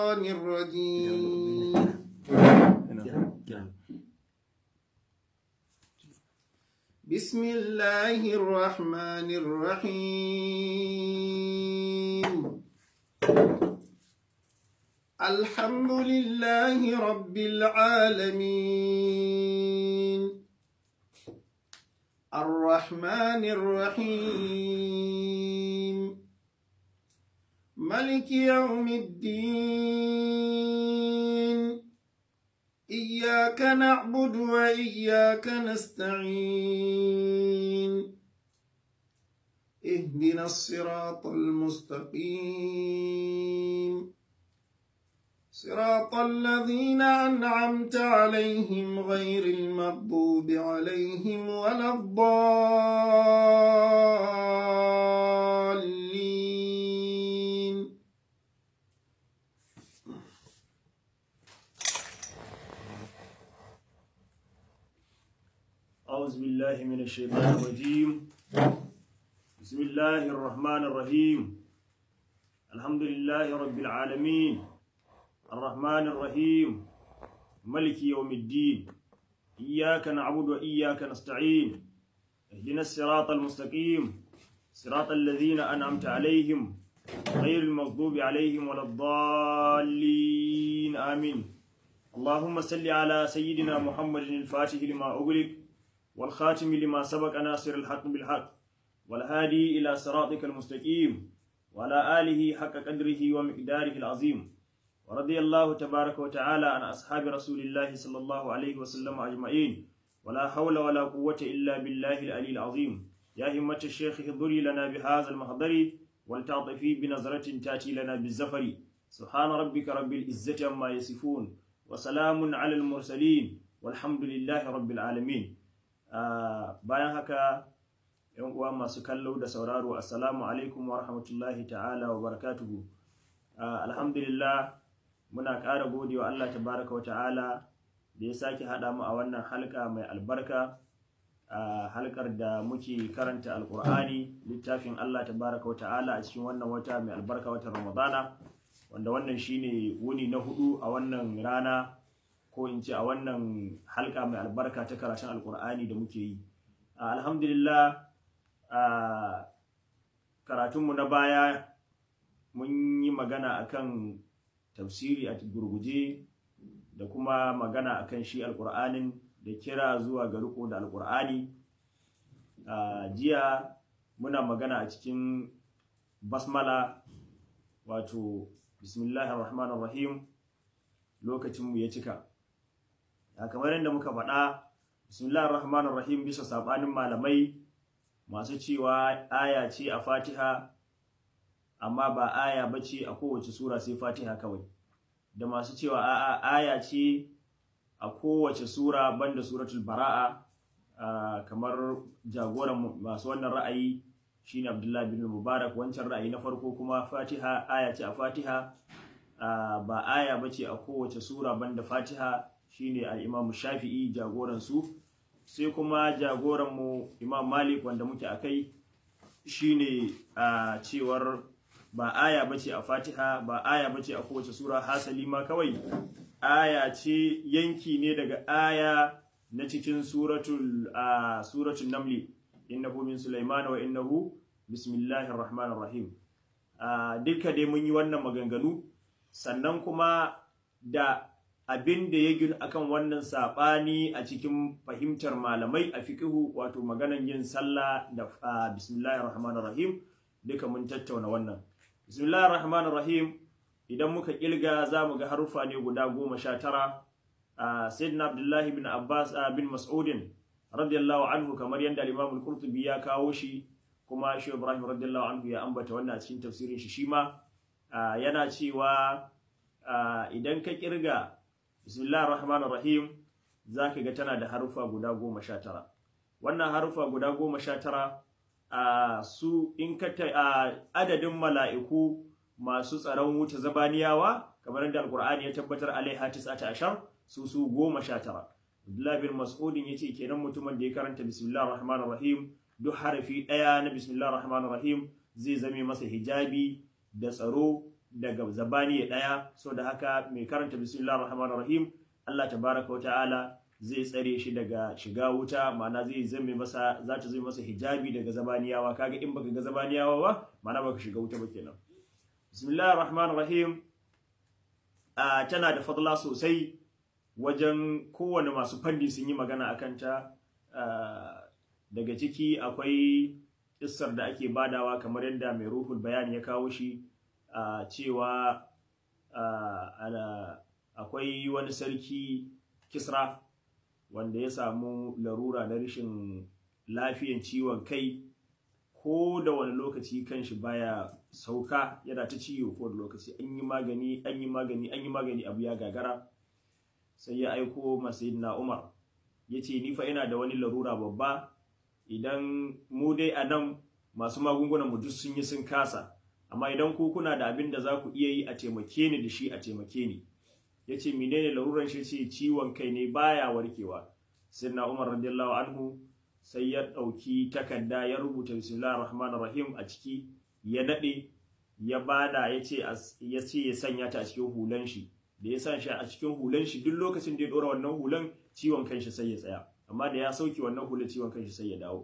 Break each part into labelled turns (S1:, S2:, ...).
S1: الرجيم بسم الله الرحمن الرحيم الحمد لله رب العالمين الرحمن الرحيم ملك يوم الدين إياك نعبد وإياك نستعين اهدنا الصراط المستقيم صراط الذين أنعمت عليهم غير المغضوب عليهم ولا الضالين
S2: أعوذ بالله من الشيطان الرجيم بسم الله الرحمن الرحيم الحمد لله رب العالمين الرحمن الرحيم ملك يوم الدين إياك نعبد وإياك نستعين اهدنا الصراط المستقيم صراط الذين أنعمت عليهم غير المغضوب عليهم ولا الضالين آمين اللهم صل على سيدنا محمد الفاتح لما أغلق والخاتم لما سبق ناصر الحق بالحق والهادي إلى صراطك المستقيم وعلى آله حق قدره ومقداره العظيم ورضي الله تبارك وتعالى عن أصحاب رسول الله صلى الله عليه وسلم أجمعين ولا حول ولا قوة إلا بالله العلي العظيم يا همة الشيخ احضري لنا بهذا المحضر ولتعطفي بنظرة تأتي لنا بالزفر سبحان ربك رب العزة عما يصفون وسلام على المرسلين والحمد لله رب العالمين bayan haka yan uwa masu kallo da sauraro assalamu alaikum wa rahmatullahi ta'ala wa barakatuhu. Alhamdulillah muna ƙara gode wa Allah tabaraka wa ta'ala da ya sake haɗa mu a wannan halka mai albarka, halkar da muke karanta alƙur'ani littafin Allah tabaraka wa ta'ala a cikin wannan wata mai albarka, watan Ramadana, wanda wannan shine wuni na 4 a wannan rana, ko in ce a wannan halka mai albarka ta karatun alkur'ani da muke yi. Alhamdulillah karatunmu na baya mun yi magana akan tafsiri a gurguje da kuma magana akan shi alkur'anin da kira zuwa ga riko da alkur'ani. Jiya muna magana a cikin basmala, wato bismillahir rahmanir rahim, lokacinmu ya cika. Kamar yadda muka faɗa, bismillahir rahmanir rahim bisa sabanin malamai masu cewa aya ce a Fatiha amma ba aya bace a kowace sura sai Fatiha kawai, da masu cewa a'a aya ce a kowace sura banda suratul Bara'a, kamar jagoran masu wannan ra'ayi shine Abdullah bin Mubarak. Wancan ra'ayi na farko kuma Fatiha aya ce a Fatiha, ba aya bace a kowace sura banda Fatiha, shine al-Imam Shafi'i jagoransu. Sai kuma jagoranmu Imam Malik wanda muke akai shine cewar ba aya bace a Fatiha, ba aya bace a kowace sura, hasali ma kawai aya ce, yanki ne daga aya na cikin suratul Naml, innahu min Sulaiman wa innahu bismillahir rahmanir rahim. Duka dai mun yi wannan maganganu, sannan kuma da abin da ya gina akan wannan saɓani a cikin fahimtar malamai a fiqhu, wato maganan yin sallah da bismillahir rahmanir rahim, duka mun tattauna wannan. Bismillahir rahmanir rahim idan muka kilga zamu ga harufa ne guda 19. Sayyidina Abdullah bin Abbas bin Mas'ud radiyallahu anhu, kamar yanda al-Imam al-Qurtubi ya kawo shi, kuma Sheikh Ibrahim radiyallahu anhu ya ambata wannan a cikin tafsirin shi shima, yana cewa idan ka kirga bismillahir rahmanir rahim zaka ga tana da harufa guda 19. Wannan harufa guda 19 su in ka adadin mala'iku masu tsaron wuta zabaniyawa, kamar yadda alqur'ani ya tabbatar alaiha 19, su 19. Abdullah bin Mas'ud yace kenan mutumin da ya karanta bismillahir rahmanir rahim duk harafi daya na bismillahir rahmanir rahim zai zame masa hijabi da tsaro daga zabani ɗaya, so da haka mai karanta bismillahir rahmanir rahim Allah tabaraka wata'ala zai tsare shi daga shiga wuta, ma'ana za ta zai masa hijabi daga zabaniyawa. Kaga in baka ga zabaniyawa ba ma'ana baka shiga wuta ba kenan. Bismillahir rahmanir rahim tana da fadla sosai, wajen kowane masu fanni sun yi magana akan ta. Daga ciki akwai kissar da ake badawa kamar yadda mai ruhul bayani ya kawo shi, cewa akwai wani sarki Kisra wanda ya samu larura na rashin lafiyan ciwon kai, ko da wani lokaci kanshi baya sauka, yana ta ciwo ko da lokaci, an yi magani abu ya gagara. Sai ya aiko Sayyidina Umar ya ce ni fa ina da wani larura babba, idan mu dai a nan masu magungunan mu duk sun yi sun kasa, amma idan ku kuna da abin da za ku iya yi a taimake ni da shi, a taimake ni. Ya ce menene laruran shi? Ce ciwon kai ne baya warkewa. Sayyidina Umar radiyallahu anhu sai ya ɗauki takarda ya rubuta bismillahir rahmanir rahim a ciki, ya daɗe, ya bada, ya ce ya sanya ta a cikin hulan shi. Da ya sa shi a cikin hulan shi, duk lokacin da ya ɗora wannan hulan ciwon kanshi sai ya tsaya, amma da ya sauke wannan hulan ciwon kanshi sai ya dawo.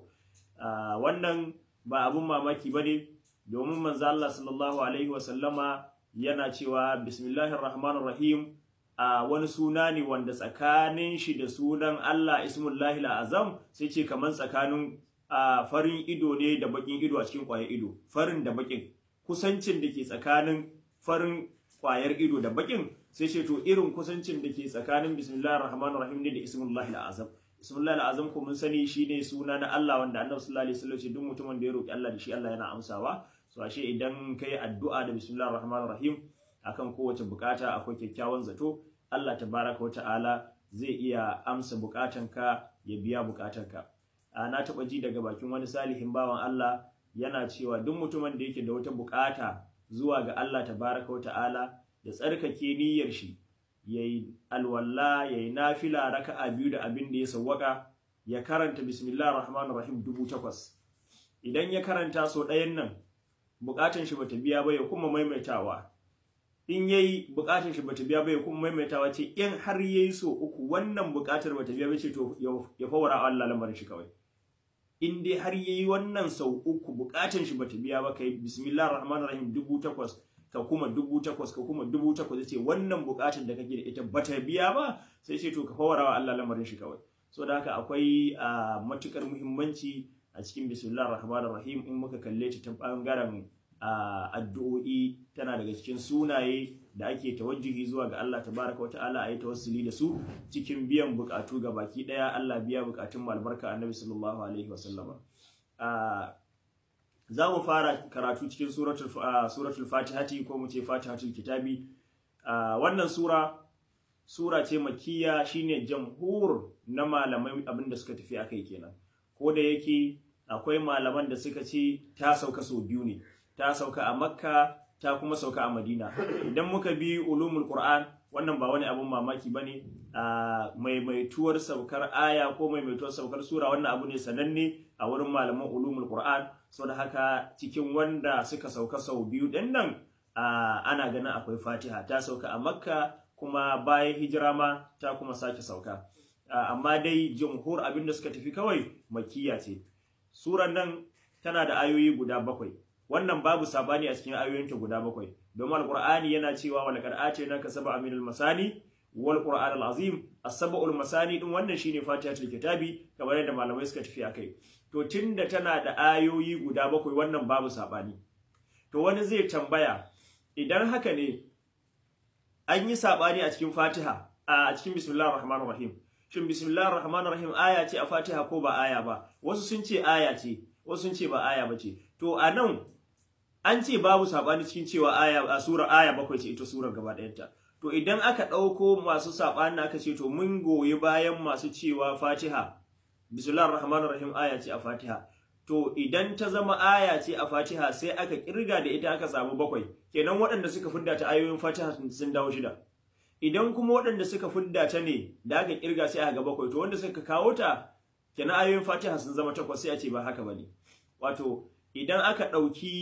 S2: Wannan ba abun mamaki bane, domin manzo Allah sallallahu alaihi wasallama yana cewa bismillahir rahmanir rahim wani suna ne wanda tsakanin shi da sunan Allah ismullahi azam sai ce kaman tsakanin farin ido ne da bakin ido a cikin kwayar ido. Farin da bakin, kusancin da ke tsakanin farin kwayar ido da bakin, sai ce to irin kusancin da ke tsakanin bismillahir rahmanir rahim ne da ismullahi azam. Ismullahi azam ko mun sani shine suna na Allah wanda Annabi sallallahu alaihi wasallam ce duk mutumin da ya roki Allah da shi Allah yana amsawa. So ashe idan kai addu'a da bismillahir rahmanir rahim akan kowace bukata akwai kyakkyawan zato, Allah tabaraka wa ta'ala zai iya amsa bukatanka, ya biya bukatanka. Na taba ji daga bakin wani salihin bawan Allah yana cewa duk mutumin da yake da wata bukata zuwa ga Allah tabaraka wa ta'ala, ya tsarkake niyyar shi, yayi alwala, yayi nafila raka'a 2 da abin da ya sawwaka, ya karanta bismillahir rahmanir rahim 8000. Idan ya karanta so ɗayan nan bukatun shi bata biya ba, ya kuma maimaitawa. In yayi bukatun shi bata biya ba, ya kuma maimaitawa. Ce in har yayi so 3 wannan bukatar bata biya ba, ce to ya fawara Allah lamarin shi kawai. In dai har yayi wannan sau 3 bukatun shi bata biya ba, kai bismillahir rahmanir rahim 8000, ka kuma 8000, ka kuma 8000. Ce wannan bukatun da kake da ita bata biya ba, sai ce to ka fawara Allah lamarin shi kawai. So da haka akwai matukar muhimmanci a cikin bismillahir rahmanir rahim. In muka kalle ta bangaren addu'o'i, tana daga cikin sunaye da ake tawajjuhi zuwa ga Allah tabaraka wa ta'ala, ayi tawassuli da su cikin biyan bukatu ga baki daya. Allah biya bukatun mu, albarka annabi sallallahu alaihi wasallama. Za mu fara karatu cikin suratul fatihati, ko mu ce fatihatul kitabi. Wannan sura ce makkiya, shine jamhur na malamai abinda suka tafi akai kenan. Ko da yake akwai malaman da suka ce ta sauka sau 2 ne, ta sauka a Makka, ta kuma sauka a Madina. Idan muka bi ulumul Qur'an, wannan ba wani abun mamaki bane. Maimaituwar saukar aya ko maimaituwar saukar sura, wannan abu ne sananne a wurin malaman ulumul Qur'an. Saboda haka cikin wanda suka sauka sau 2 din nan, ana ganin akwai Fatiha. Ta sauka a Makka, kuma bayan hijira ma ta kuma sake sauka. Amma dai jumhur abinda suka tafi kawai makkiya ce. Suran nan tana da ayoyi guda 7. Wannan babu sabani a cikin ayoyinta guda 7, domin alqur'ani yana cewa wa laqad atainaka sab'an minal masani wal qur'anal azim. As-sab'ul masani din wannan shine fatihatul kitabi, kamar yadda malamai suka tafi akai. To tunda tana da ayoyi guda 7, wannan babu sabani. To wani zai tambaya, idan haka ne an yi sabani a cikin Fatiha, a cikin bismillahir rahmanir rahim, shin bismillahir rahmanir rahim aya ce a Fatiha ko ba aya ba? Wasu sun ce aya ce, wasu sun ce ba aya bace. To anan an ce babu sabani cikin cewa a sura aya 7 ce ita surar gaba ɗayanta. To idan aka ɗauko masu sabani aka ce to mun goyi bayan masu cewa Fatiha bismillahir rahmanir rahim aya ce a Fatiha. To idan ta zama aya ce a Fatiha, sai aka kirga da ita aka samu 7, kenan waɗanda suka fidda ta ayoyin Fatiha sun dawo 6. Idan kuma waɗanda suka fidda ta ne da aka kirga sai aka ga 7, to wanda suka kawo ta kenan ayoyin Fatiha sun zama 8, sai a ce ba haka bane. Wato idan aka ɗauki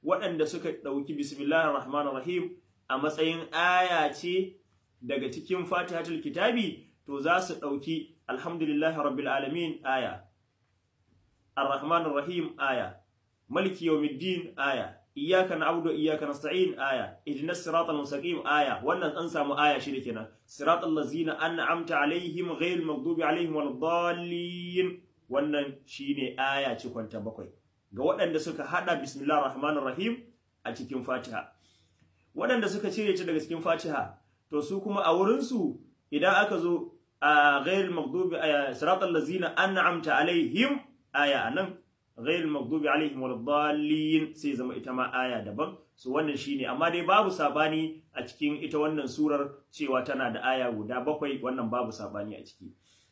S2: waɗanda suka ɗauki bismillahir rahmanir rahim a matsayin aya ce daga cikin fatihatul kitabi, to za su ɗauki alhamdulillahi rabbil alamin aya, ar-rahmanir rahim aya, maliki yawmiddin aya, iyyaka na'budu wa iyyaka nasta'in aya, ihdinas siratal mustaqim aya. Wannan an samu aya shi kenan, siratal ladzina an'amta alaihim ghayril maghdubi alaihim waladdallin. Wannan shine aya ce kwanta 7 ga waɗanda suka hada bismillahir rahmanir rahim a cikin Fatiha. Waɗanda suka cire ta daga cikin Fatiha, to su kuma a wurin su idan aka zo a ghayril maghdubi siratal ladzina an'amta alaihim aya anan, ghayril maghdubi alaihim waladdallin sai zama ita ma aya daban. So wannan shine, amma dai babu sabani a cikin ita wannan surar cewa tana da aya guda 7, wannan babu sabani a ciki.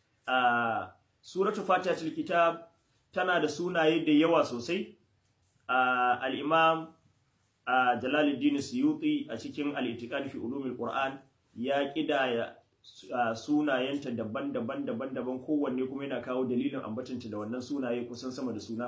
S2: Suratu Fatihatul Kitab tana da sunaye da yawa sosai. Al-Imam Jalaluddin Suyuti a cikin Al-I'tiqad fi Ulumil Qur'an ya kidaya sunayenta daban-daban, kowanne kuma yana kawo dalilin ambatanta da wannan sunaye kusan sama da suna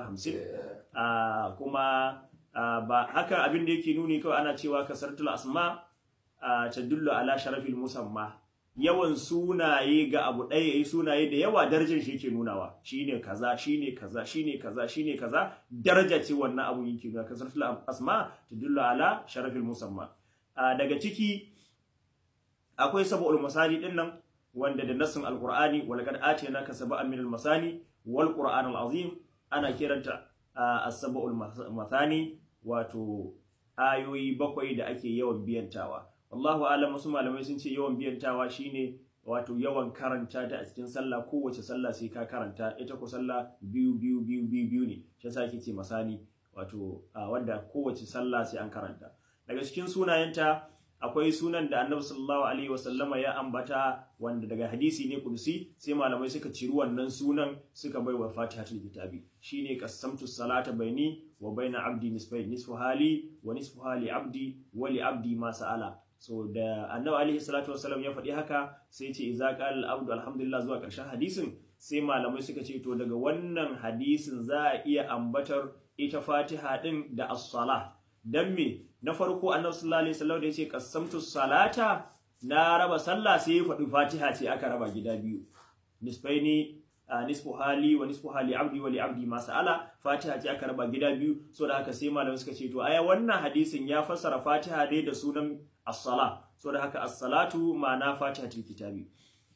S2: 50. Kuma ba haka abin da yake nuni kawai ana cewa kasartul asma tadullu ala sharafil musamma. Yawan sunaye ga abu ɗaya yayi sunaye da yawa, darajar shi yake nunawa, shine kaza shine kaza shine kaza shine kaza, daraja ce wannan abu yake ga kasartul asma tadullu ala sharafil musamma. Daga ciki akwai sab'ul masani din nan, wanda da nassin alqur'ani walaqad atainaka sab'an minal masani wal qur'anul azim, ana kiranta as-sab'ul masani, wato ayoyi 7 da ake yawan biyantawa. Wallahu a'lam, wasu malamai sun ce yawan biyantawa shine wato yawan karanta ta a cikin sallah, kowace sallah sai ka karanta ita, ko sallah biyu ne, shi yasa ake ce masani, wato wanda kowace sallah sai an karanta. Daga cikin sunayenta akwai sunan da Annabi sallallahu alaihi wasallama ya ambata, wanda daga hadisi ne kudusi, sai malamai suka ciri wannan sunan suka bai wa Fatihatul Kitabi, shine qasamtu salata baini wa baina abdi nisfayn, nisfu hali wa nisfu hali abdi wa li abdi ma sa'ala. So da Annabi alaihi salatu wasallam ya faɗi haka, sai ce idza qala al-abdu alhamdulillah zuwa ƙarshen hadisin, sai malamai suka ce to daga wannan hadisin za a iya ambatar ita Fatiha din da as-salah. Dan me? Na farko Annabi sallallahu alaihi wasallam da yace qasamtu salata, na raba sallah, sai ya faɗi Fatiha ce aka raba gida biyu, nisfaini nisfu hali wa nisfu hali abdi wa li abdi ma sa'ala. Fatiha ce aka raba gida biyu, so da haka sai malamai suka ce to aya wannan hadisin ya fassara Fatiha dai da sunan as-sala, so da haka as-salatu ma'ana Fatihatul Kitabi.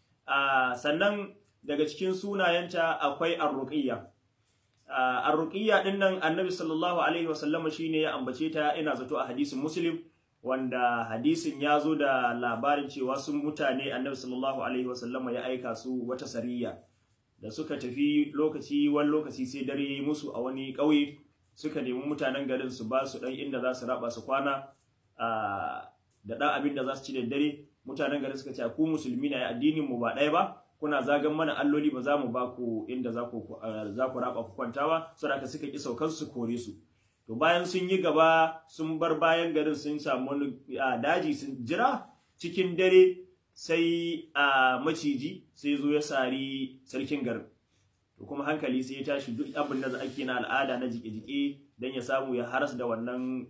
S2: Sannan daga cikin sunayenta akwai ar-ruqiyya. Ar-ruqiyya din nan Annabi sallallahu alaihi wasallam shine ya ambace ta, ina zato a hadisin Muslim, wanda hadisin ya zo da labarin cewa sun mutane Annabi sallallahu alaihi wasallam ya aika su wata sariya, da suka tafi wani lokaci sai dare yi musu a wani ƙauye, suka nemi mutanen garin su ba su dan inda za su raba su kwana da dan abin da za su ci da dare. Mutanen garin suka ce ku musulmi ne, addinin mu ba ɗaya ba, kuna zagan mana alloli, ba za mu ba ku inda za ku raba ku kwantawa, saboda suka ki saukar su kore su. To bayan sun yi gaba sun bar bayan garin, sun samu wani daji sun jira, cikin dare sai maciji sai zo ya sari sarkin garin. To kuma hankali sai ya tashi, duk abin da ake na al'ada na jike-jike dan ya samu ya haras da wannan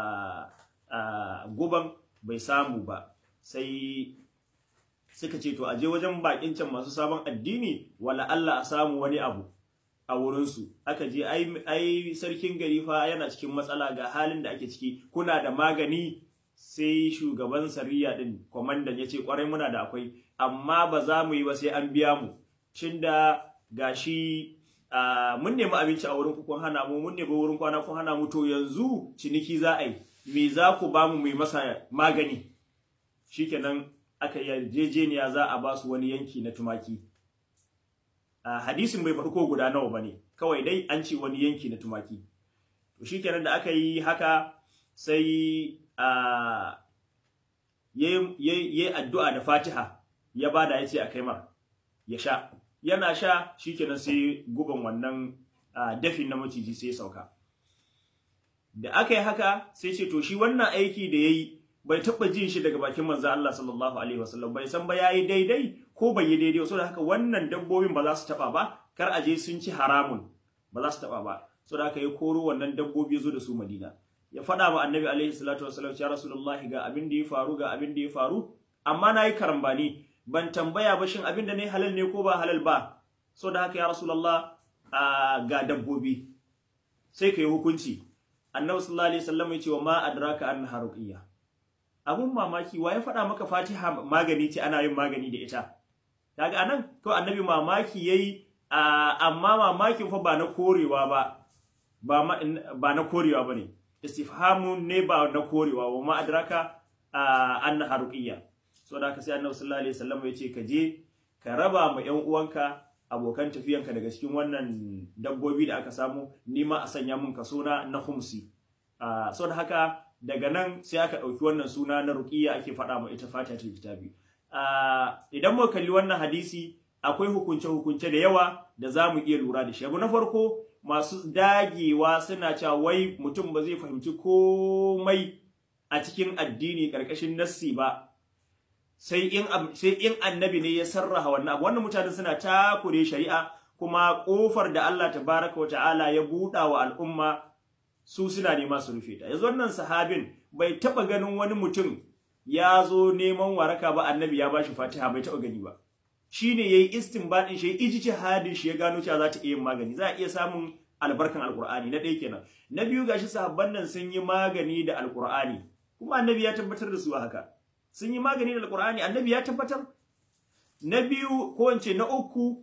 S2: guban bai samu ba. Sai suka ce to aje wajen bakin can masu sabon addini, wala Allah a samu wani abu a wurinsu. Aka je ai sarkin gari fa yana cikin matsala, ga halin da ake ciki, kuna da magani? Sai shugaban sariya din, kwamandan, ya ce kwarai muna da akwai, amma ba za mu yi ba sai an biya mu, cinda gashi mun nemi abinci a wurin ku kun hana mu, mun nemi wurin kwana kun hana mu, to yanzu ciniki za a yi, me za ku ba mu mai masa magani? Shikenan aka yarjejeniya za a ba su wani yanki na tumaki. Hadisin bai farko guda nawa bane, kawai dai an ce wani yanki na tumaki. To shikenan da aka yi haka, sai yayi addu'a da Fatiha, ya bada yace a kaimar ya sha. Yana sha shikenan sai guban wannan dafin na maciji sai sauka. Da aka yi haka sai ce to shi wannan aiki da yayi bai taba jin shi daga bakin manzo Allah sallallahu alaihi wasallam, bai san ba yayi daidai ko bai yi daidai, saboda haka wannan dabbobin ba za su taba ba, kar aje sun ci haramun, ba za su taba ba. Saboda haka ya koro wannan dabbobi zo da su Madina. ya faɗa wa annabi alaihi salatu wasallam ya rasulullahi ga abin da ya faru ga abin da ya faru, amma nayi karambani ban tambaya ba shin abin da ne halal ne ko ba halal ba, so da haka ya rasulullah ga dabbobi sai kai hukunci. Annabi sallallahu alaihi wasallam ya ce wa ma adraka annaha ruqiyya, abun mamaki wa ya faɗa maka Fatiha magani ce, ana yin magani da ita. Kaga anan ko annabi mamaki yayi, amma mamakin fa ba na korewa ba na korewa bane, istifhamun ne ba na korewa, wa ma adraka annaha ruqiyya. So da haka sai annabi sallallahu alaihi wasallam ya ce ka je ka raba ma ƴan uwanka abokan tafiyanka daga cikin wannan dabbobi da aka samu, nima a sanya mun kaso na khumsi. So da haka daga nan sai aka ɗauki wannan suna na ruqiyya ake faɗa ma ita Fatihatul Kitabi. Idan muka kalli wannan hadisi akwai hukunce-hukunce da yawa da za mu iya lura da shi. Abu na farko, masu dagewa suna cewa wai mutum ba zai fahimci komai a cikin addini ƙarƙashin nassi ba sai in annabi ne ya sarraha wannan abu. Wannan mutane suna takure shari'a, kuma ƙofar da Allah tabaraka wa ta'ala ya buɗa wa al'umma su suna nema su rufe ta. Yanzu wannan sahabin bai taɓa ganin wani mutum ya zo neman waraka ba annabi ya bashi Fatiha, bai taɓa gani ba. Shine yayi istinbadin shi, ijtihadin shi, ya gano cewa za ta iya yin magani, za a iya samun albarkan alqur'ani. Na ɗaya kenan. Na biyu, gashi sahabban nan sun yi magani da alqur'ani, kuma annabi ya tabbatar da su haka. Sun yi magani da alqur'ani, annabi ya tabbatar. Na biyu ko wance na uku,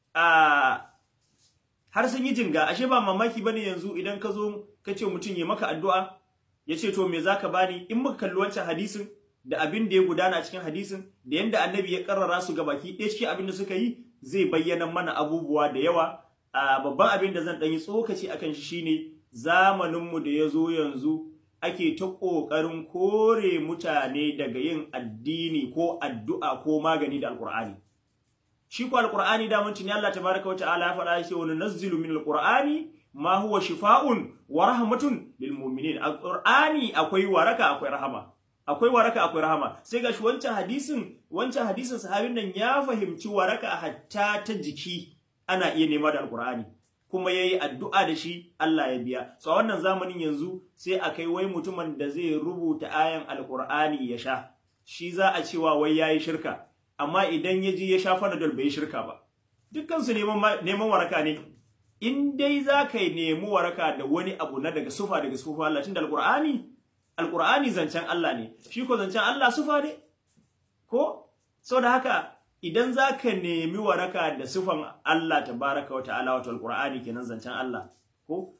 S2: har sun yi jinga. Ashe ba mamaki bane yanzu idan ka zo ka ce mutum ya maka addu'a, ya ce to me zaka bani, in muka kalli wancan hadisin da abin da ya gudana a cikin hadisin da yanda annabi ya karrara su gabaki ɗaya cikin abin da suka yi, zai bayyana mana abubuwa da yawa. Babban abin da zan ɗan yi tsokaci akan shi shine zamaninmu da ya zo yanzu ake ta ƙoƙarin kore mutane daga yin addini ko addu'a ko magani da alƙur'ani. Shi ko alƙur'ani da mun tuni Allah tabaraka wa ta'ala ya faɗa shi, wa nunazzilu min alƙur'ani ma huwa shifa'un wa rahmatun lil mu'minin. Alƙur'ani akwai waraka akwai rahama, akwai waraka akwai rahama. Sai gashi wancan hadisin sahabin nan ya fahimci waraka hatta ta jiki ana iya nema da alqur'ani, kuma yayi addu'a da shi, Allah ya biya. So wannan zamanin yanzu sai akai wai mutumin da zai rubuta ayan alqur'ani ya sha, shi za a cewa wai yayi shirka, amma idan ya ji ya sha fanadol bai shirka ba. Dukkan su neman waraka ne. In dai za ka nemi waraka da wani abu na daga sufa Allah, tunda alqur'ani zancen Allah ne, shi ko zancen Allah sufa ne ko? So da haka idan za ka nemi waraka da sufan Allah tabaraka wa ta'ala, wato alqur'ani kenan zancen Allah ko,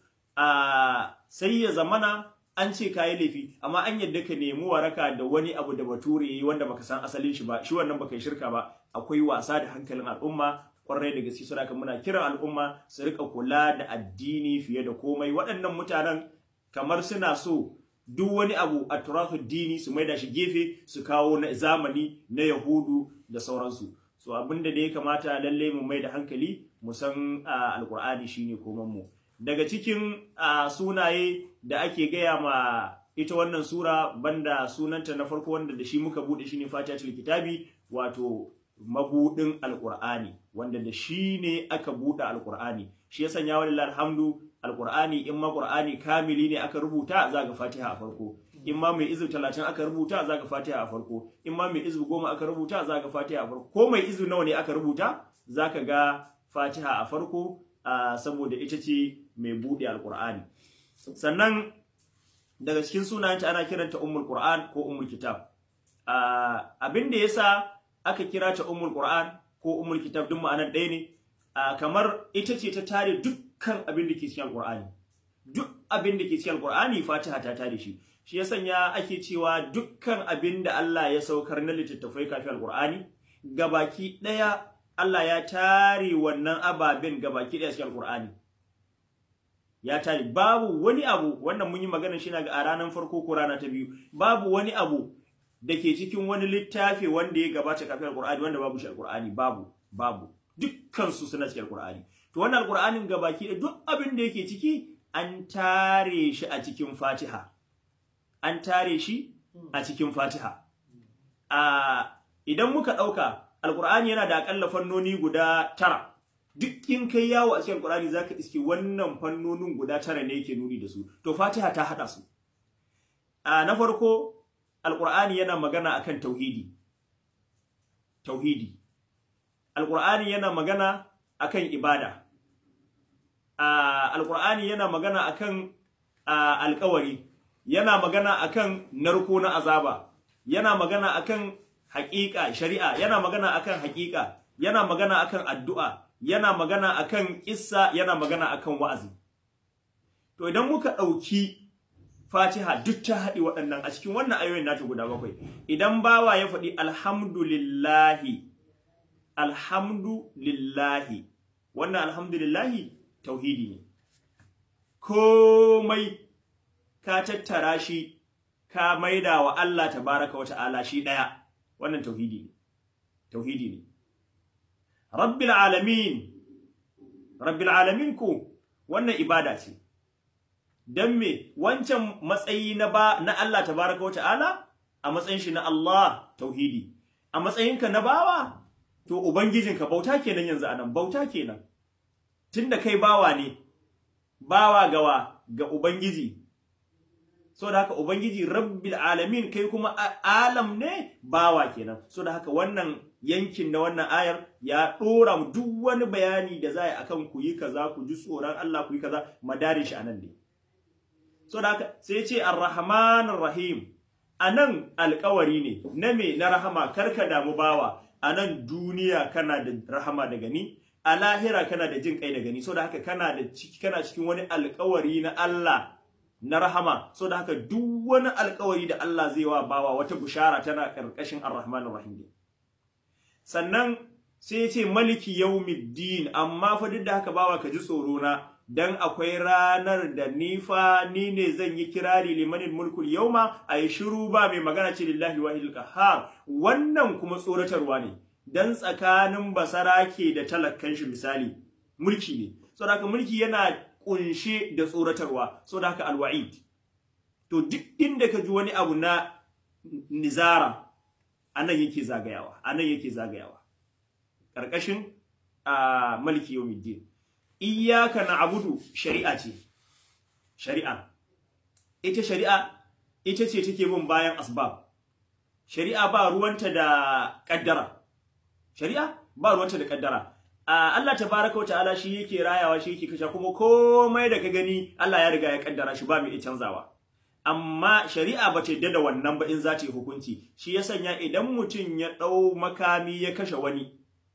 S2: sai ya zamana an ce kayi laifi, amma an yadda ka nemi waraka da wani abu da bature yayi wanda baka san asalin shi ba, shi wannan baka yi shirka ba. Akwai wasa da hankalin al'umma kwarai da gaske. Saboda muna kiran al'umma su rika kula da addini fiye da komai. Waɗannan mutanen kamar suna so duk wani abu a turathud dini su maida shi gefe, su kawo na zamani na Yahudu da sauransu. So abinda da ya kamata lalle mu mai da hankali, mu san alqur'ani shine koman mu. Daga cikin sunaye da ake gaya ma ita wannan sura, banda sunanta na farko wanda da shi muka bude shine Fatihatul Kitabi, wato mabudin alqur'ani, wanda da shi ne aka bude alqur'ani. Shi ya sanya wallahi alhamdu, alqur'ani in ma qur'ani kamili ne aka rubuta za ga Fatiha a farko, in ma mai izu 30 aka rubuta za ga Fatiha a farko, in ma mai izu 10 aka rubuta za ga Fatiha a farko, ko mai izu nawa ne aka rubuta za ka ga Fatiha a farko, saboda ita ce mai bude alqur'ani. Sannan daga cikin sunayenta ana kiranta ummul qur'an ko ummul kitab. Abin da yasa aka kira ta ummul qur'an ko ummul kitab duk ma'anar ɗaya ne, kamar ita ce ta tare dukkan abin da ke cikin alqur'ani. Duk abin da ke cikin alqur'ani Fatiha ta tare shi. Shi ya sanya ake cewa dukkan abin da Allah ya saukar na littattafai kafin alqur'ani gabaki ɗaya Allah ya tare wannan ababen gabaki ɗaya cikin alqur'ani. Ya tare, babu wani abu, wannan mun yi magana shi na ga a ranar farko ko rana ta biyu, babu wani abu da ke cikin wani littafi wanda ya gabata kafin alqur'ani wanda babu shi alqur'ani, babu dukkan su suna cikin alqur'ani. To wannan alqur'anin gabaki da duk abin da yake ciki an tare shi a cikin Fatiha, an tare shi a cikin Fatiha. Idan muka dauka alqur'ani yana da akalla fannoni guda 9, duk in kai yawo a cikin alqur'ani zaka iske wannan fannonin guda 9 ne yake nuni da su. To Fatiha ta hada su, na farko alqur'ani yana magana akan tauhidi alqur'ani yana magana akan ibada alqur'ani yana magana akan alƙawari, yana magana akan narko na azaba, yana magana akan haƙiƙa shari'a, yana magana akan haƙiƙa, yana magana akan addu'a, yana magana akan kissa, yana magana akan wa'azi. To idan muka ɗauki Fatiha duk ta haɗi waɗannan a cikin wannan ayoyin nata guda 7, idan bawa ya faɗi alhamdulillahi, wannan alhamdulillahi tauhidi ne. Komai ka tattara shi ka maida wa Allah tabaraka wa ta'ala shi ɗaya, wannan tauhidi ne. Rabbil alamin ko wannan ibada ce. Dan me wancan matsayi na Allah tabaraka wa ta'ala a matsayin shi na Allah tauhidi, a matsayinka na bawa to ubangijinka bauta kenan, yanzu anan bauta kenan, tunda kai bawa ne, bawa ga ubangiji, so da haka ubangiji rabbil alamin, kai kuma alam ne, bawa kenan. So da haka wannan yankin na wannan ayar ya dora mu duk wani bayani da za a yi akan ku yi kaza, ku ji tsoron Allah, ku yi kaza, madarin shi anan ne. So da haka sai ce ar-rahmanir rahim, anan alƙawari ne na me, na rahama, karka damu bawa, anan duniya kana da rahama daga ni, a lahira kana da jin kai daga ni. So da haka kana cikin wani alƙawari na Allah na rahama. So da haka duk wani alƙawari da Allah zai wa bawa, wata bushara tana karkashin ar-rahmanir rahim. Sannan sai ya ce maliki yawmiddin, amma fa duk da haka bawa ka ji tsoro na, dan akwai ranar da ni ne zan yi kirari limanil mulkul yawma, ayi shiru ba mai magana ce lillahi wahidul qahhar. Wannan kuma tsoratarwa ne, dan tsakanin basarake da talakkan shi misali mulki ne. So da haka mulki yana kunshe da tsoratarwa, so da haka alwa'id. To duk inda ka ji wani abu na nizara, anan yake zagayawa karkashin maliki yawmiddin. Iyyaka na'budu shari'a ce, ita ce take bin bayan asbab. Shari'a ba ruwanta da kaddara, Allah tabaraka wa ta'ala shi yake rayawa, shi yake kashe, kuma komai da ka gani Allah ya riga ya kaddara shi, ba mai canzawa. Amma shari'a ba ta yadda da wannan ba in za ta yi hukunci. Shi ya sanya idan mutum ya ɗau makami ya kashe wani,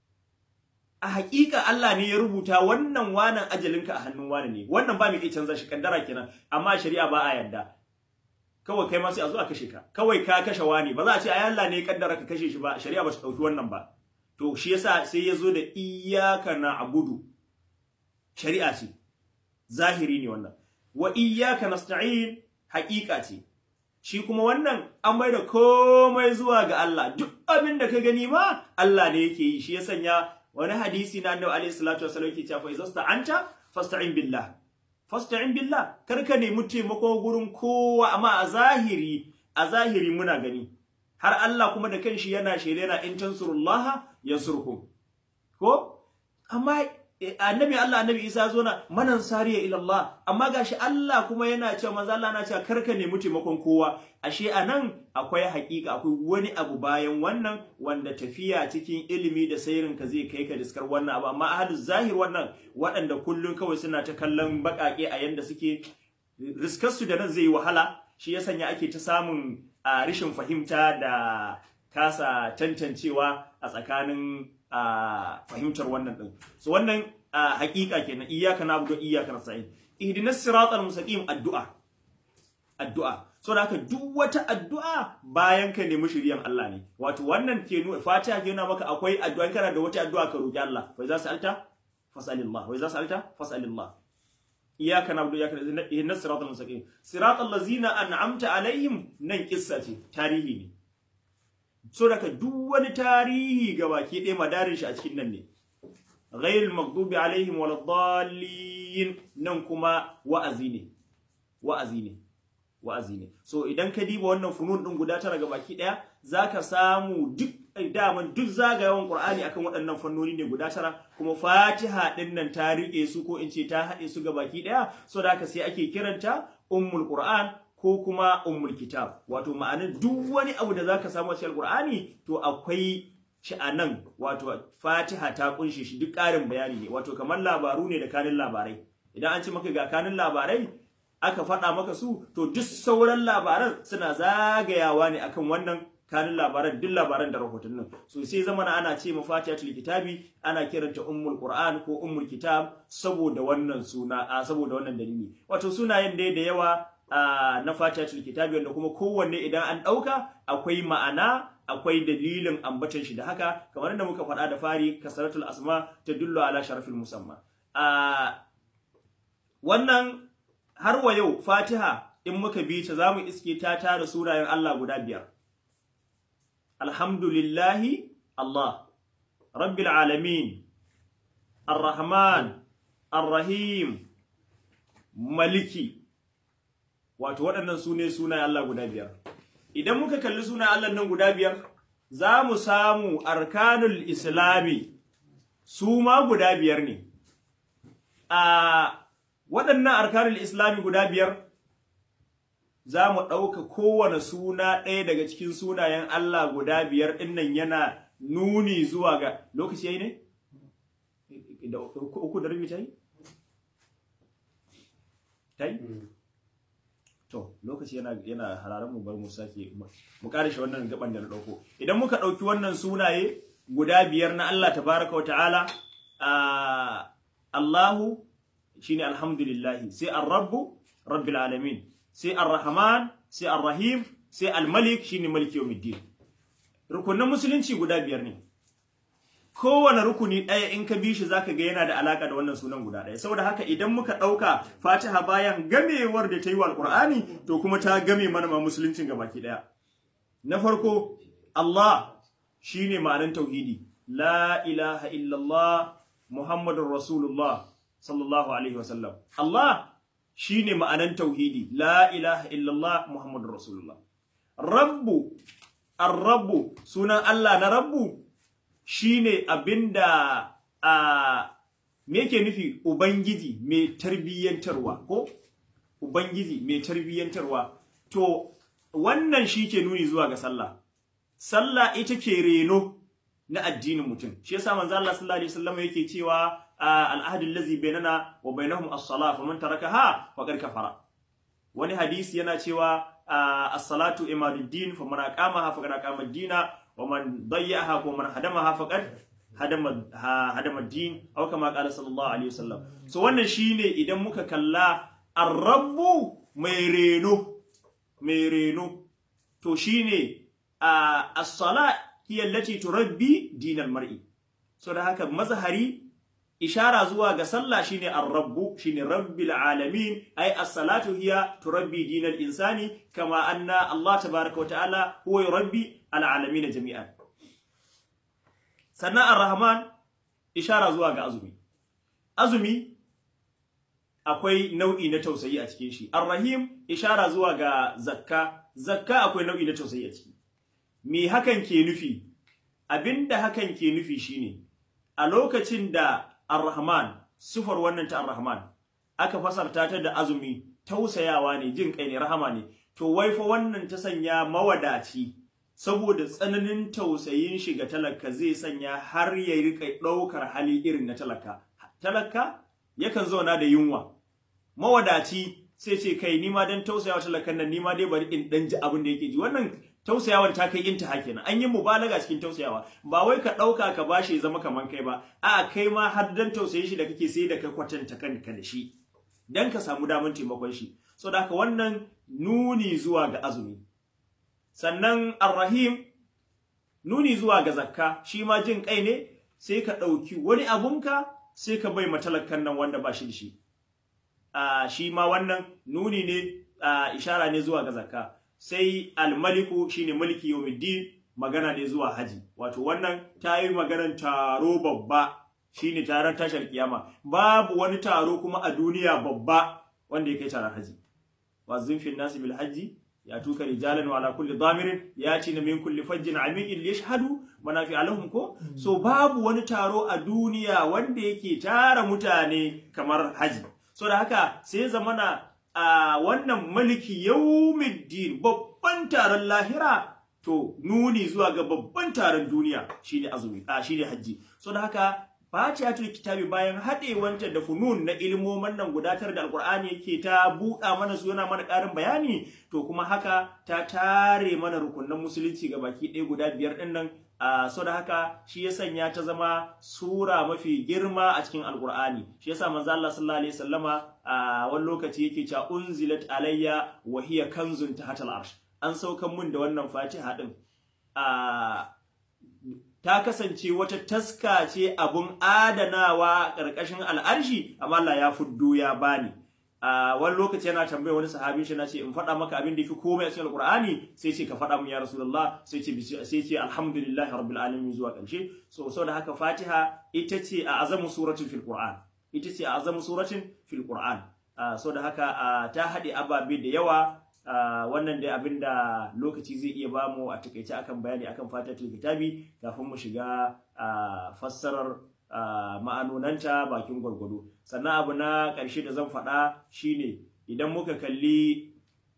S2: a haƙiƙa Allah ne ya rubuta wannan wanan ajalinka a hannun wani ne, wannan ba mai canza shi, kaddara kenan. Amma shari'a ba a yadda, kawai kai ma sai a zo a kashe ka, kawai ka kashe wani, ba za a ce ai Allah ne ya kaddara ka kashe shi ba, shari'a ba ta ɗauki wannan ba. To shi yasa sai ya zo da iyyaka na'budu, shari'a ce, zahiri ne wannan. Wa iyyaka nasta'in, haƙiƙa ce. Shi kuma wannan an bai da komai zuwa ga Allah, duk abin da ka gani ma Allah ne yake yi. Shi ya sanya wani hadisi na Annabi alaihi salatu wasallam yake cewa fa izasta'anta fasta'in billah, karka nemi taimako gurin kowa, amma a zahiri muna gani, har Allah kuma da kanshi yana shelena in tansurullaha yansurkum. Ko amma annabi Isa zo na manan sariya ila Allah, amma gashi Allah kuma yana cewa, manzo Allah na cewa karka nemi taimakon kowa. Ashe anan akwai haƙiƙa, akwai wani abu bayan wannan wanda tafiya cikin ilimi da sairin ka zai kai ka diskar wannan abu. Amma ahlus zahir wannan, waɗanda kullun kawai suna ta kallon baƙaƙe a yanda suke, riskar su da nan zai yi wahala. Shi ya sanya ake ta samun rashin fahimta da kasa tantancewa a tsakanin fahimtar wannan din. So wannan haƙiƙa kenan, iyyaka na'budu wa iyyaka nasta'in. Ihdinas siratal mustaqim, addu'a. So da haka duk wata addu'a bayan ka nemi shiriyan Allah ne. Wato wannan ke nuna, Fatiha ke nuna maka akwai addu'a, kana da wata addu'a ka roki Allah. Fa idza sa'alta fas'alillah. Iyyaka na'budu wa iyyaka nasta'in. Ihdinas siratal mustaqim. Siratal ladzina an'amta alaihim, nan kissa ce, tarihi ne. So daga duk wani tarihi gabaki ɗaya madarin shi a cikin nan ne. Ghayril maghdubi alaihim waladdallin, nan kuma wa'azi ne. So idan ka diba wannan funun din guda 9 gabaki ɗaya, zaka samu duk zagayen Qur'ani akan waɗannan fannoni ne guda 9, kuma Fatiha din nan ta rike su, ko in ce ta haɗe su gabaki ɗaya. So da haka sai ake kiranta Ummul Qur'an ko kuma ummul kitab, wato ma'anar duk wani abu da zaka samu a cikin alqur'ani to akwai shi anan, wato Fatiha ta kunshe shi, duk ƙarin bayani ne, wato kamar labaru ne da kanin labarai. Idan an ce maka ga kanin labarai aka faɗa maka su, to duk sauran labaran suna zagayawa ne akan wannan kanin labaran, duk labaran da rahotannin. So sai zamana ana ce mafatihatul kitabi, ana kiranta ummul qur'an ko ummul kitab saboda wannan suna, saboda wannan dalili. Wato sunayen da yawa na fatihatul kitabi, wanda kuma kowanne idan an ɗauka akwai ma'ana, akwai dalilin ambatan shi da haka, kamar yadda muka faɗa da fari, kasratul asma tadullu ala sharafil musamma. Wannan har wa yau Fatiha in muka bi ta zamu iske ta tara sunayen Allah guda 5. Alhamdulillahi Allah, Rabbil alamin, Ar-Rahman, Ar-Rahim, Maliki. Wato waɗannan sunayen Allah guda 5. Idan muka kalli sunayen Allah nan guda 5, za mu samu arkanul islami su ma guda 5 ne. Waɗannan arkanul islami guda 5 za mu ɗauka kowane suna ɗaya daga cikin sunayen Allah guda 5 ɗin nan yana nuni zuwa ga lokaci yayi ne? Da 3:30 ta yi? Ta yi? To, lokaci yana hararar mu, bar mu sake mu ƙarishe wannan gaban da na ɗauko. Idan muka ɗauki wannan sunaye guda 5 na Allah tabaraka wa ta'ala, Allahu shine alhamdulillahi, sai ar-rabbu rabbil alamin, sai ar-rahman, sai ar-rahim, sai al-malik shine maliki yawmiddin. Rukunin musulunci guda 5 ne. Kowane rukuni ɗaya in ka bi shi zaka ga yana da alaka da wannan sunan guda ɗaya. Saboda haka idan muka ɗauka Fatiha bayan gamewar da ta yi wa Alƙur'ani, to kuma ta game mana ma musuluncin gabaki ɗaya. Na farko, Allah shine ma'anar tauhidi. La ilaha illallah Muhammadur Rasulullah sallallahu alaihi wasallam. Allah shine ma'anar tauhidi. La ilaha illallah Muhammadur Rasulullah. Rabbu, ar-rabbu, sunan Allah na Rabbu shine abinda me yake nufi? Ubangiji mai tarbiyyantarwa, ko ubangiji mai tarbiyyantarwa. To wannan shi ke nuni zuwa ga sallah. Sallah ita ke reno na addinin mutum. Shi yasa manzo Allah sallallahu alaihi wasallam yake cewa al-ahdu allazi bainana wa bainahum as-salah faman tarakaha faqad kafara. Wani hadisi yana cewa as-salatu imaduddin faman aqamaha faqad aqama ad-dina wa man dayyaha wa man hadamaha faqad hadama ad-din, aw kama qala sallallahu alaihi wasallam. So wannan shine idan muka kalla ar-rabbu mai reno to shine as-salat hiya allati turabbi dinal mar'i. So da haka mazhari ishara zuwa ga sallah shine ar-rabbu, shine rabbil alamin, ay as-salatu hiya turabbi dinal insani kama anna Allah tabaaraka wa ta'ala huwa yurabbi al-alamin jami'an. Sannan ar-rahman ishara zuwa ga azumi akwai nau'i na tausayi a cikin shi. Ar-rahim ishara zuwa ga zakka akwai nau'i na tausayi a ciki. Me hakan ke nufi? Abinda hakan ke nufi shine a lokacin da Ar-Rahman, sufar wannan ta Ar-Rahman, aka fasarta ta da azumi, tausayawa ne, jin kai ne, rahama ne. To wai fa wannan ta sanya mawadaci saboda tsananin tausayin shi ga talaka zai sanya har ya rika ɗaukar hali irin na talaka. Talaka yakan zauna da yunwa. Mawadaci sai ce kai ni ma dan tausayawa talakan nan, ni ma dai bari in dan ji abin da yake ji. Wannan tausayawan ta kai intaha kenan. An yi mubalaga cikin tausayawa. Ba wai ka ɗauka ka bashi zama kaman kai ba. A kai ma har dan tausayin shi da kake sai da ka kwatanta kanka da shi dan ka samu daman taimakon shi. So da haka wannan nuni zuwa ga azumi. Sannan Ar-Rahim nuni zuwa ga zakka, shi ma jin kai ne, sai ka ɗauki wani abunka sai ka bai matalakan nan wanda ba shi da shi. Shi ma wannan nuni ne, ishara ne zuwa ga zakka. Sai Al-Maliku shine mulki yawmiddin, magana ne zuwa haji. Wato wannan ta yi maganar taro babba, shine taron tashar kiyama. Babu wani taro kuma a duniya babba wanda ya kai taron haji. Wazin fil nasi bil hajji ya tuka rijalan wa ala kulli damirin yatina min kulli fajjin amiqin liyashhadu manafi'a lahum ko. So babu wani taro a duniya wanda yake tara mutane kamar haji. So da haka sai zamana a wannan maliki yawmiddin babban taron lahira to nuni zuwa ga babban taron duniya shine azumi shine haji. So da haka Fatihatul Kitabi bayan haɗewanta da funun na ilmomin nan gudatar da Alƙur'ani yake ta buɗa mana su yana mana ƙarin bayani, to kuma haka ta tare mana rukunan musulunci ga baki ɗaya guda 5 ɗin nan. So da haka shi ya sanya ta zama sura mafi girma a cikin Alƙur'ani. Shi yasa manzo Allah sallallahu alaihi wasallama wani lokaci yake cewa unzilat alayya wa hiya kanzun tahtal arsh. An saukan mun da wannan Fatiha din. Ta kasance wata taska ce abun adanawa ƙarƙashin al'arshi, amma Allah ya fuddo ya bani. Wani lokaci yana tambaye wani sahabin shi, nace in faɗa maka abin da yafi komai a cikin Alƙur'ani, sai ce ka faɗa mun ya Rasulullah, sai ce alhamdulillahi rabbil alamin zuwa ƙarshe. So da haka Fatiha ita ce a azamu suratin fil Qur'an. Ita ce a azamu suratin fil Qur'an. So da haka ta haɗe ababe da yawa. Wannan dai abinda lokaci zai iya bamu a takeice akan bayani akan Fatihatul Kitabi kafin mu shiga fassarar ma'anonanta bakin gwargwado. Sannan abu na ƙarshe da zan faɗa shine idan muka kalli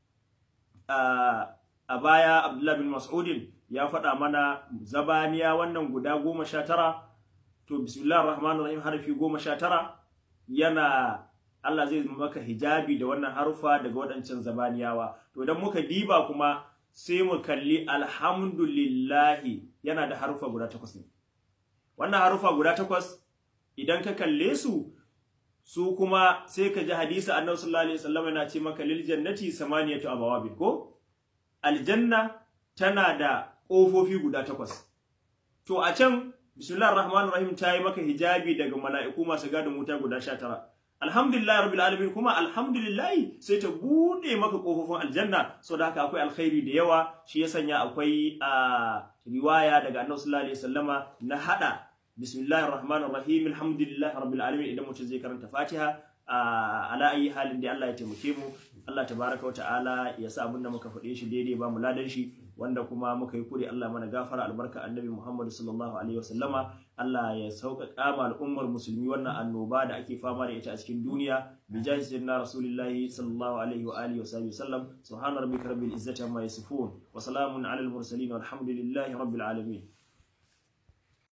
S2: a baya Abdullah bin Mas'udin ya faɗa mana zabaniya wannan guda 19, to bismillahir rahmanir rahim harfi 19 yana Allah zai maka hijabi da wannan harufa daga waɗancan zabaniyawa. To idan muka diba kuma sai mu kalli alhamdulillahi yana da harufa guda 8 ne. Wannan harufa guda 8 idan ka kalle su kuma sai ka ji hadisi Annabi sallallahu alaihi wasallam yana ce maka lil jannati 8 abawabin ko aljanna tana da ƙofofi guda 8. To a can bismillahir rahmanir rahim ta yi maka hijabi daga mala'iku masu gadin wuta guda 19. Alhamdulillah rabbil alamin kuma alhamdulillah sai ta bude maka kofofin aljanna. So da haka akwai alkhairi da yawa, shi ya sanya akwai riwaya daga Annabi sallallahu alaihi wasallama na hada bismillahir rahmanir rahim alhamdulillah rabbil alamin idan mutum zai karanta Fatiha. Ala ayi halin da Allah ya taimake mu, Allah tabaraka wa ta'ala ya sa abinda muka faɗe shi daidai ba mu ladan shi, wanda kuma muka yi kuri Allah mana gafara albarka annabi Muhammad sallallahu alaihi wasallama. Allah ya sauƙaƙa ma al'ummar musulmi wannan annoba da ake fama da ita a cikin duniya bi jahi sayyidina rasulillahi sallallahu alaihi wa alihi wa sallam. Subhana rabbika rabbil izzati amma yasifun wa salamun alal mursalin walhamdulillahi rabbil alamin.